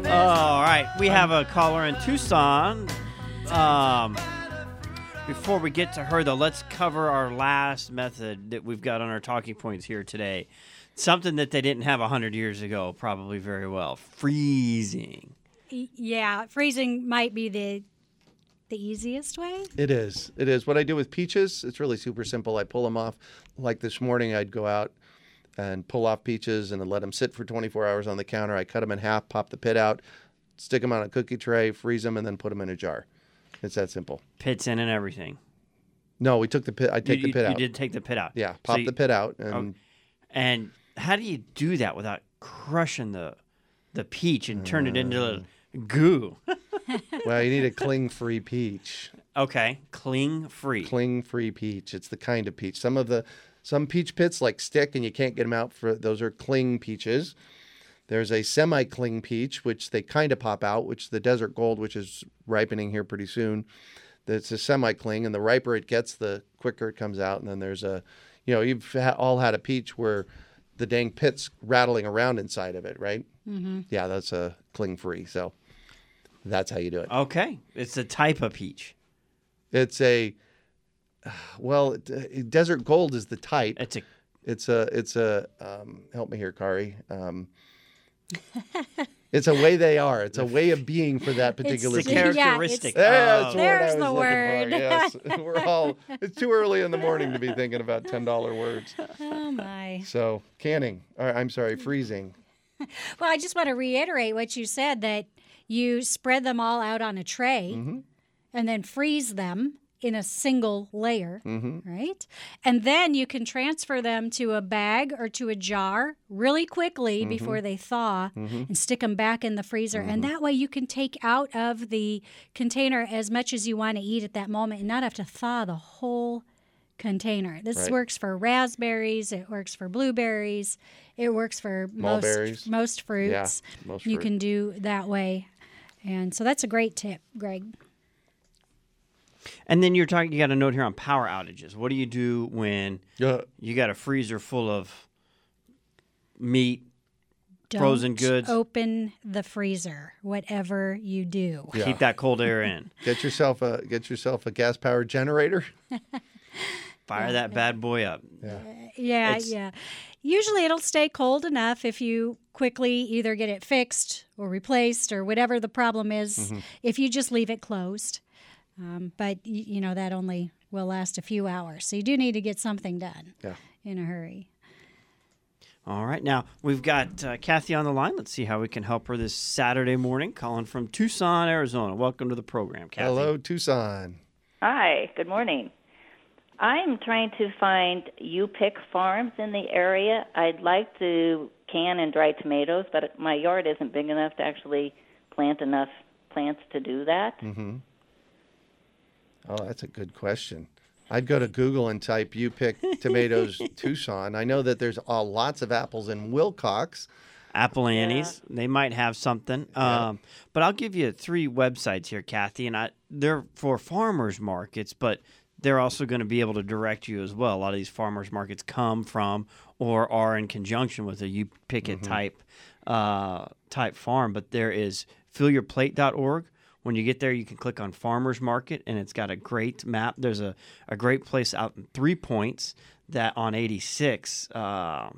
All right, we have a caller in Tucson. Before we get to her, though, let's cover our last method that we've got on our talking points here today. Something that they didn't have 100 years ago, probably very well. Freezing. Yeah, freezing might be the easiest way. It is. It is. What I do with peaches, it's really super simple. I pull them off. Like this morning, I'd go out and pull off peaches and then let them sit for 24 hours on the counter. I cut them in half, pop the pit out, stick them on a cookie tray, freeze them, and then put them in a jar. It's that simple. Pits in and everything. No, we took the pit. I take the pit out. You did take the pit out. Yeah, pop the pit out. And how do you do that without crushing the peach and turn it into goo? Well, you need a cling-free peach. Okay, cling-free. Cling-free peach. It's the kind of peach. Some peach pits like stick and you can't get them out. Those are cling peaches. There's a semi-cling peach, which they kind of pop out, which is the Desert Gold, which is ripening here pretty soon. That's a semi-cling, and the riper it gets, the quicker it comes out. And then there's you've all had a peach where the dang pit's rattling around inside of it, right? Mm-hmm. Yeah, that's a cling-free. So that's how you do it. Okay, it's a type of peach. It's Desert Gold is the type. It's a help me here, Kari. It's a way they are. It's a way of being for that particular it's the characteristic. There's the word. Yes. It's too early in the morning to be thinking about $10 words. Oh, my. So, canning. I'm sorry, freezing. Well, I just want to reiterate what you said, that you spread them all out on a tray and then freeze them in a single layer, right? And then you can transfer them to a bag or to a jar really quickly before they thaw and stick them back in the freezer. And that way you can take out of the container as much as you want to eat at that moment and not have to thaw the whole container. This works for raspberries. It works for blueberries. It works for most fruits. Yeah, most you fruit. can do that way. And so that's a great tip, Greg. And then you got a note here on power outages. What do you do when you got a freezer full of meat, frozen goods? Don't open the freezer, whatever you do. Yeah. Keep that cold air in. Get yourself a gas-powered generator. Fire that bad boy up. Yeah. Usually it'll stay cold enough if you quickly either get it fixed or replaced or whatever the problem is, if you just leave it closed. But, that only will last a few hours. So you do need to get something done in a hurry. All right. Now, we've got Kathy on the line. Let's see how we can help her this Saturday morning, calling from Tucson, Arizona. Welcome to the program, Kathy. Hello, Tucson. Hi, good morning. I'm trying to find U-Pick farms in the area. I'd like to can and dry tomatoes, but my yard isn't big enough to actually plant enough plants to do that. Mm-hmm. Oh, that's a good question. I'd go to Google and type U-Pick tomatoes Tucson. I know that there's lots of apples in Wilcox. Apple Annie's, they might have something. But I'll give you 3 websites here, Kathy, and they're for farmers markets, but they're also going to be able to direct you as well. A lot of these farmers markets come from or are in conjunction with a U-Pick it type farm. But there is fillyourplate.org. When you get there, you can click on Farmers Market, and it's got a great map. There's a great place out in 3 Points that on 86 that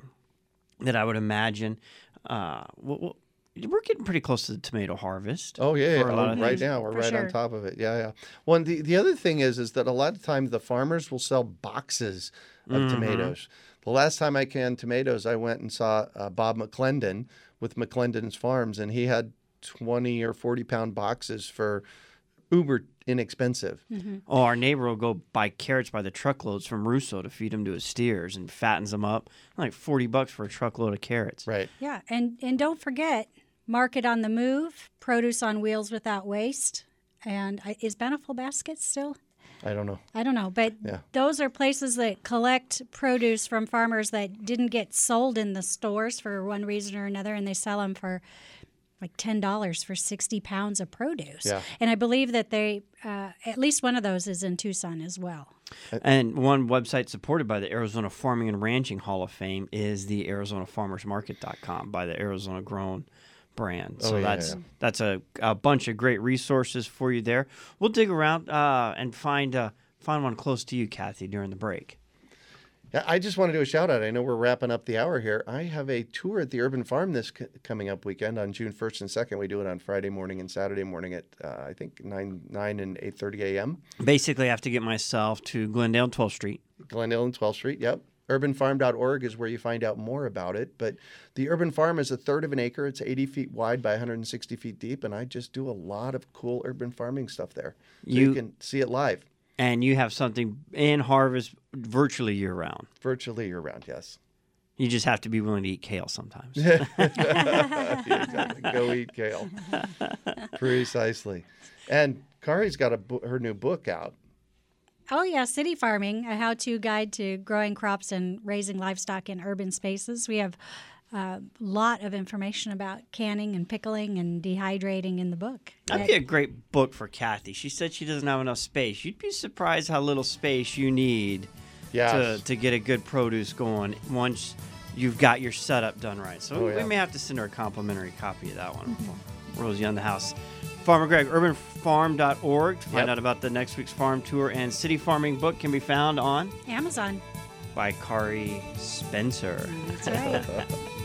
I would imagine we're getting pretty close to the tomato harvest. Oh, yeah. Right now, we're right sure. on top of it. Yeah. Well, and the other thing is that a lot of times the farmers will sell boxes of tomatoes. The last time I canned tomatoes, I went and saw Bob McClendon with McClendon's Farms, and he had 20 or 40 pound boxes for uber inexpensive. Oh, our neighbor will go buy carrots by the truckloads from Russo to feed them to his steers and fattens them up. Like $40 for a truckload of carrots. Right. Yeah, and don't forget, Market on the Move, Produce on Wheels Without Waste, and is Bountiful Baskets still? I don't know. But those are places that collect produce from farmers that didn't get sold in the stores for one reason or another, and they sell them for like $10 for 60 pounds of produce. Yeah. And I believe that they, at least one of those is in Tucson as well. And one website supported by the Arizona Farming and Ranching Hall of Fame is the ArizonaFarmersMarket.com by the Arizona Grown brand. Oh, So yeah, that's a bunch of great resources for you there. We'll dig around and find one close to you, Kathy, during the break. Yeah, I just want to do a shout out. I know we're wrapping up the hour here. I have a tour at the Urban Farm this coming up weekend on June 1st and 2nd. We do it on Friday morning and Saturday morning at, I think, 9 and 8:30 a.m. Basically, I have to get myself to Glendale and 12th Street. Glendale and 12th Street, yep. Urbanfarm.org is where you find out more about it. But the Urban Farm is a third of an acre. It's 80 feet wide by 160 feet deep. And I just do a lot of cool urban farming stuff there. So you can see it live. And you have something in harvest virtually year-round. Virtually year-round, yes. You just have to be willing to eat kale sometimes. Go eat kale. Precisely. And Kari's got her new book out. Oh, yeah, City Farming, a how-to guide to growing crops and raising livestock in urban spaces. We have a lot of information about canning and pickling and dehydrating in the book. That'd be a great book for Kathy. She said she doesn't have enough space. You'd be surprised how little space you need to get a good produce going once you've got your setup done right. So we may have to send her a complimentary copy of that one. Rosie on the house. Farmer Greg, urbanfarm.org to find out about the next week's farm tour, and City Farming book can be found on Amazon by Kari Spencer. That's right.